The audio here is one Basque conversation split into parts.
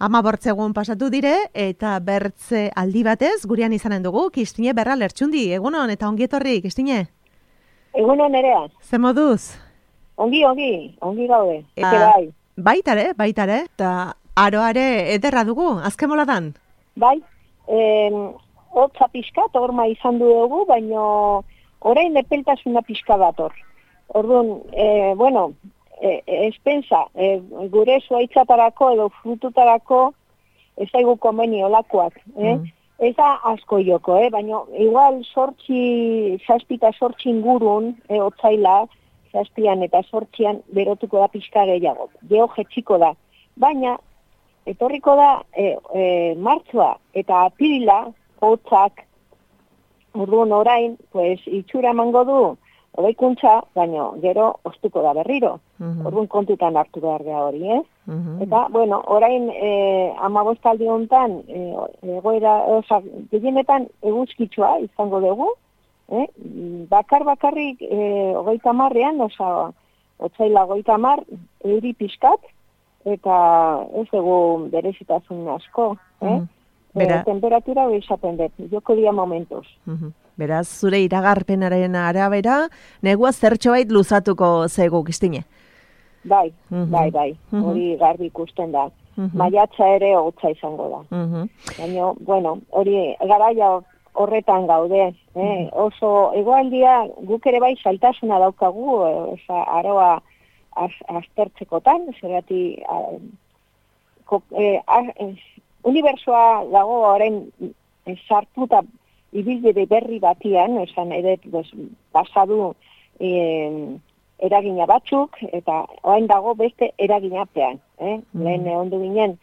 15 egun pasatu dire, eta bertze aldi batez, gurean izanen dugu, Kristine Berra Lertxundi. Egunon, eta ongi etorri, Kristine? Egunon nerea. Ze moduz? Ongi gaude. Bai. Baitare, eta aroare ederra dugu, azken moladan? Bai, hotza pixkat, horma izan dugu, baina orain epeltasuna pixka dator. Orduan, espensa, gure zuaitzatarako edo frututarako ez daigu konbeni olakoak. Ez da asko joko, baina igual zazpita sortzi ingurun, otzaila, zazpian eta sortzian berotuko da pixka gehiago. Geo jetxiko da. Baina, etorriko da martxua eta apirila, hotzak, orduan orain, itxura emango du, hobeikuntza, baina gero ostuko da berriro. Orduan kontutan hartu behar da hori, Eta, orain 15 aldi honetan, gehienetan eguzkitsua izango dugu, bakarrik 30ean, otzaila 30, euri pixkat, eta ez dugu berezitasun asko, temperatura izaten dut, joko dia momentuz. Beraz, zure iragarpenaren arabera, negua zertxobait luzatuko zego, Kristine? Bai, hori garbi ikusten da. Maiatza ere hotza izango da. Baina, hori garaia horretan gaude. Oso egoaldia guk ere bai saltasuna daukagu, aroa aztertzekotan, zergati unibersoa dago orain sartuta ibilbide berri batian, esan ere pasadu eragina batzuk, eta orain dago beste eraginapean. Lehen ondu ginen,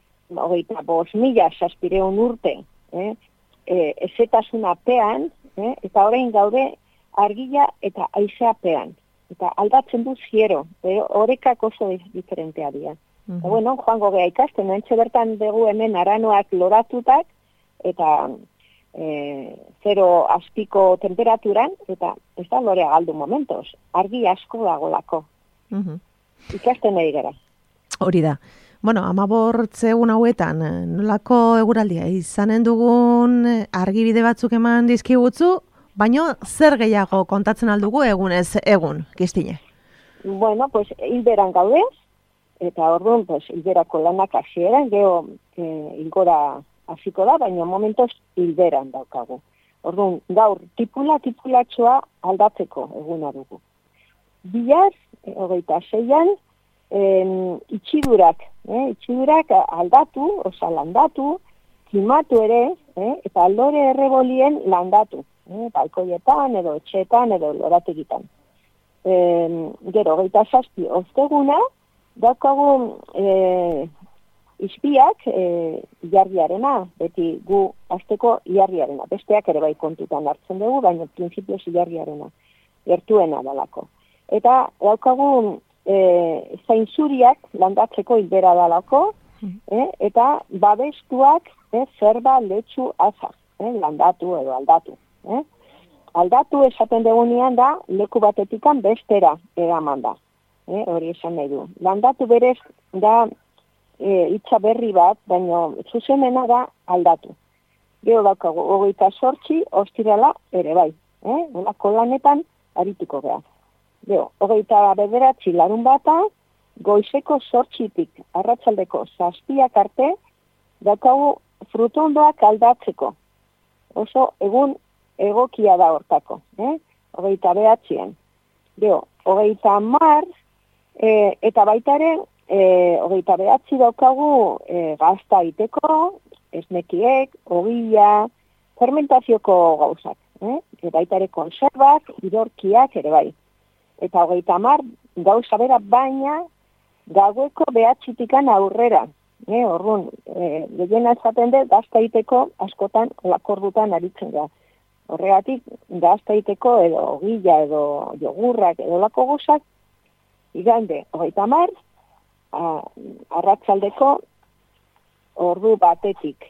25.000 urte, ezetasunapean, eta orain gaude argia eta haizeapean. Eta aldatzen du ziero, horrekak oso diferentea dira. Joango geha ikasten, entxe bertan dugu hemen aranoak loratutak, eta zero azpiko temperaturan, eta ez da lorea galdu momentos. Argi asko dagolako. Ikasten nahi gara. Hori da. 15 egun hauetan, nolako eguraldia izanen dugun argibide batzuk eman dizkigutzu, baino zer gehiago kontatzen aldugu egunez egun, Kristine? Hilberan gaude, eta orduan, hilberako lanak hasieran, geho hilgora hasiko da, baina momentos hilberan daukagu. Orduan, gaur tipulatxoa aldatzeko eguna dugu. Bihar, 26an, itxidurak aldatu, landatu, klimatu ere, eta aldore errebolien landatu, balkoietan edo etxeetan edo lorategitan. Gero, 27 osteguna, daukagu izpiak ilargiarena, beti gu azteko ilargiarena. Besteak ere bai kontutan hartzen dugu, baina prinsipioz ilargiarena, gertuena dalako. Eta daukagu zainzuriak landatzeko hilbera dalako, eta babestuak zerba letxu azar, landatu edo aldatu. Aldatu esaten dugunean da, leku batetikan bestera eraman da. Hori esan nahi du. Landatu berez da hitza berri bat, baina zuzenena da aldatu. Gero daukagu, 28 ostirala ere bai. Olako lanetan arituko behar. Gero, 29 larun bata, goizeko 8 arratsaldeko 7 arte, daukagu frutondoak aldatzeko. Oso egun egokia da hortako. 29an. Gero, 30 eta baitare, 29 daukagu gazta iteko, esnekiek, ogila, fermentazioko gauzak. Baitare konservak, idorkiak ere bai. Eta 30 gauza bera, baina gaueko 9 aurrera. Orduan, gehiena esaten dut, gazta iteko askotan lakordutan aritzen da. Horregatik, gazta iteko edo ogila edo jogurrak edo lako gauzak, igande, 30, arratsaldeko ordu batetik,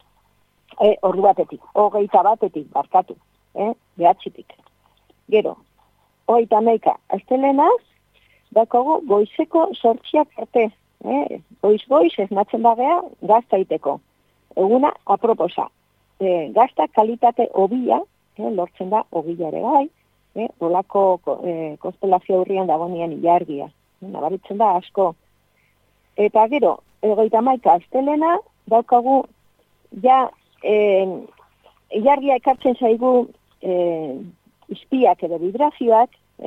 21 barkatu, 9. Gero, 31 astelenaz, dakogu goizeko 8 arte, Goiz esnatzen bagea gaztaiteko. Eguna aproposa. Gazta kalitate obila, lortzen da obila ere bai, olako konstelazio hurrian dagonean ilargia. Nabaritzen da asko. Eta gero, 31 astelena, daukagu, ja, ilargia ekartzen zaigu izpiak edo vibrazioak,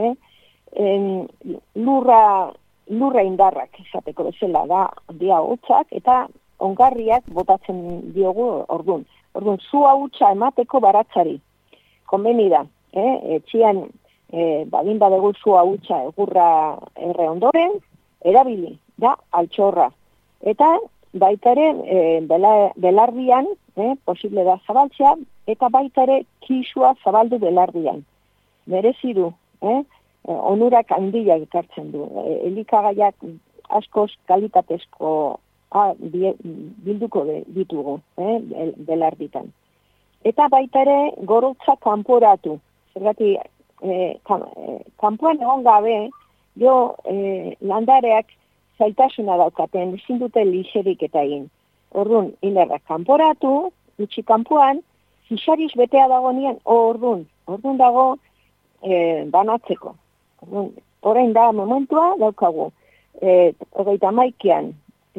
lurra indarrak, esateko bezala da, dia hotzak, eta ongarriak botatzen diogu ordun. Orduan, zua hutsa emateko baratzari. Konbeni da, etxian badin badegu zua hutsa egurra erre ondoren, erabili, da, altxorra. Eta baita ere belardian, posible da zabaltzea, eta baita ere kisua zabaldu belardian. Merezi du, onurak handiak ekartzen du. Elikagaiak askoz kalitatezko bilduko ditugu, belarditan. Eta baita ere gorotza kanporatu. Zergatik, kanpoan egon gabe, landareak zaitasuna daukaten, ezin dute lixerik eta egin. Orduan, inerrak kanporatu, utzi kanpoan, fixariz betea dagoenean, orduan dago banatzeko. Orain da momentua daukagu. 31an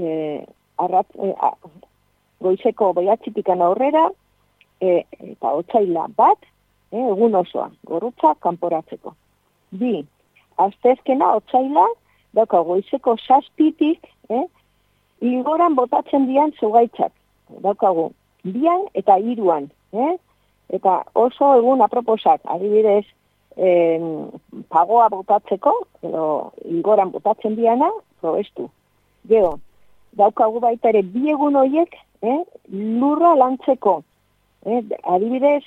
goizeko 9:00 aurrera eta otsaila bat, egun osoa, gorutza kanporatzeko. 2. Asteazkena otsaila daukagu goizeko 7:00 ilgoran botatzen dian zugaitzak. Daukagu 2 eta 3. Eta oso egun aproposak, adibidez, pagoa botatzeko, edo ilgoran botatzen diana, probestu. Gero, daukagu baita ere 2 egun horiek, lurra lantzeko. Adibidez,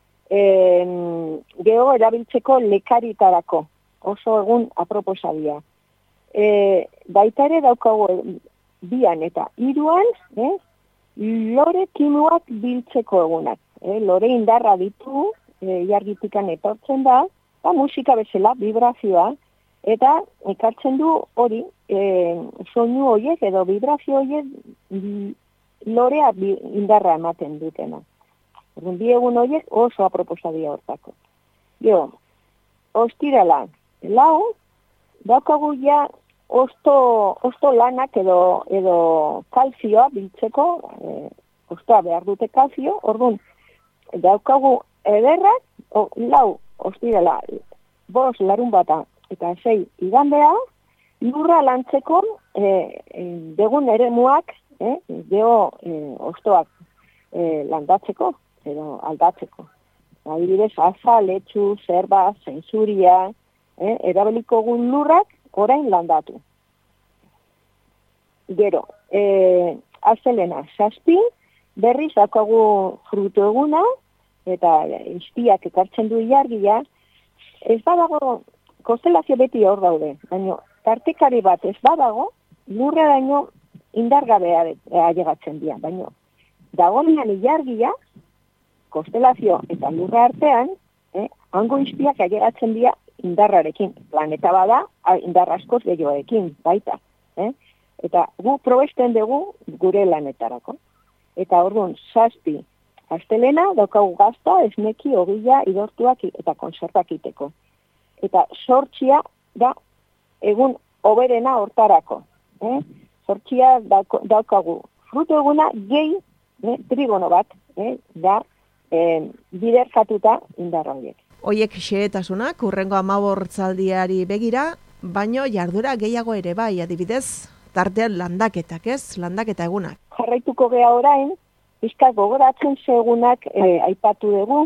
gero erabiltzeko lekaritarako. Oso egun aproposadia. Baita ere daukagu 2 eta 3, lore kimuak biltzeko egunak. Lore indarra ditu, jargitikan etortzen da, musika bezala, vibrazioa, eta ekartzen du hori, soinu horiek edo vibrazio horiek lorea indarra ematen dutena. 2 egun horiek oso aproposadia hortako. Gero, ostirala, 4, daukagu ja osto lanak edo kalzioa biltzeko, ostoa behar dute kalzio, orduan, daukagu ederrak, 4 ostirala, 5 larunbata eta 6 igandea, lurra lantzeko degun eremuak, gero ostoak landatzeko edo aldatzeko. Adibidez, aza, letxu, zerba, zenzuria, erabiliko gun lurrak orain landatu. Gero, astelena 7, berriz daukagu frutu eguna, eta izpiak ekartzen du ilargia, ez badago, konstelazio beti hor daude, baina tartekari bat ez badago, lurra daino indargabea ailegatzen dira, baina dagoenean ilargia, konstelazio eta lurra artean, hango izpiak ailegatzen dira indarrarekin. Planeta bada, indar askoz gehiagoekin, baita. Eta gu probesten dugu gure lanetarako. Eta orduan, 7 astelena, daukagu gazta, esneki, ogila, idortuak eta konsertak iteko. Eta 8 da egun oberena hortarako. 8 daukagu frutu eguna gehi trigono bat, da biderkatuta indarra horiek. Hoiek xehetasunak urrengo 15 begira, baino jardura gehiago ere bai, adibidez, tartean landaketak, ez? Landaketa egunak. Jarraituko gea orain, pixkat gogoratzen segunak aipatu dugu,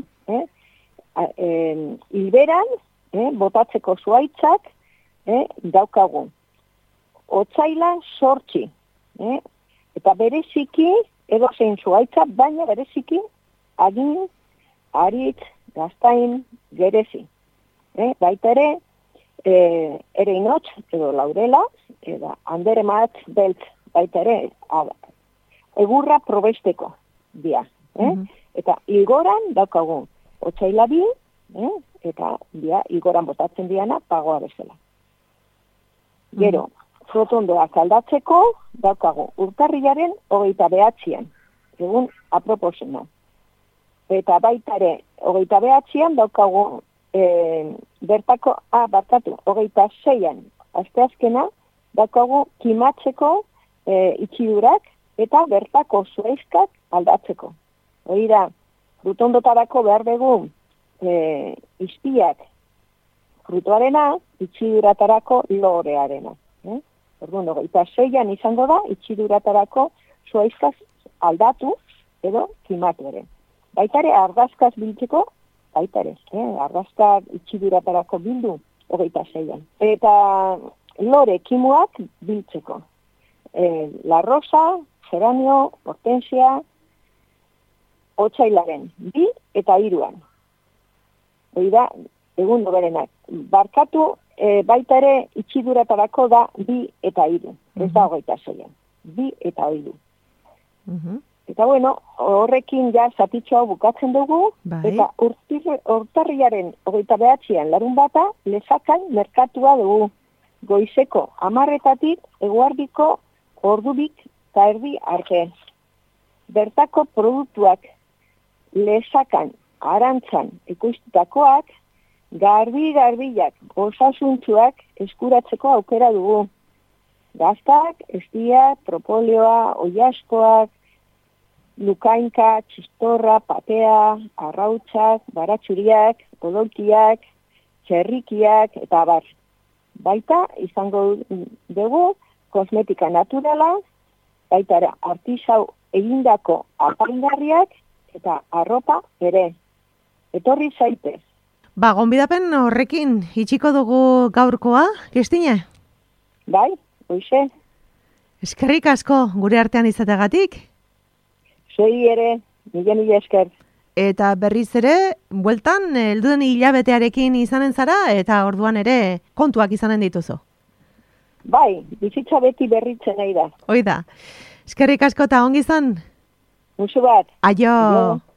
hilberan, botatzeko zuaitzak, daukagu. Otsaila 8, eta bereziki, edo zein zuaitza, baina bereziki, agin, aritz, gaztain, gerezi. Baita ere, ereinotz, edo laurela, edo anderemat, beltz, baita ere, egurra probesteko dia. Eta ilgoran daukagu, otsaila 2, eta dia ilgoran botatzen diana pagoa bezala. Gero, rotondoak aldatzeko, daukagu, urtarrilaren 29an, egun aproposena. Eta baita ere, 29an daukagu, bertako, 26an, asteazkena, daukagu kimatzeko itxidurak eta bertako zuaizkak aldatzeko. Hori da, rotondotarako behar dugu izpiak frutuarena, itxiduratarako lorearena. Orduan, 26an izango da, itxiduratarako zuaizkaz aldatu edo kimatu ere. Baitare, ardazkaz biltzeko, baitare, ardazkaz itxiduratarako bildu, 26an. Eta lore kimuak biltzeko. La rosa, geranio, hortensia, otsailaren, 2 eta 3an. Hori da, egun doberenak. Barkatu, baita ere itxiduratarako da 2 eta 3. Ez da 26an. 2 eta 3. Eta bueno, horrekin ja zatitxo hau bukatzen dugu, eta urtarrilaren 29an larun bata, Lezakan merkatua dugu. Goizeko 10:00 eguerdiko ordubik eta erdi arte. Bertako produktuak Lezakan arantzan ekoiztutakoak, garbi-garbilak osasuntsuak eskuratzeko aukera dugu. Gaztak, estia, propoleoa, oiaskoak, lukainka, txistorra, patea, arrautzak, baratxuriak, odolkiak, txerrikiak eta abar. Baita izango dugu kosmetika naturala, baita artisau egindako apaingarriak eta arropa ere. Etorri zaitez. Gonbidapen horrekin itxiko dugu gaurkoa, Kristine? Bai, hoize. Eskerrik asko gure artean izategatik. Zuei ere, mila esker. Eta berriz ere, bueltan, helduen hilabetearekin izanen zara, eta orduan ere kontuak izanen dituzu. Bai, bizitza beti berritzen nahi da. Hoi da. Eskerrik asko eta ongi izan. Musu bat. Aio.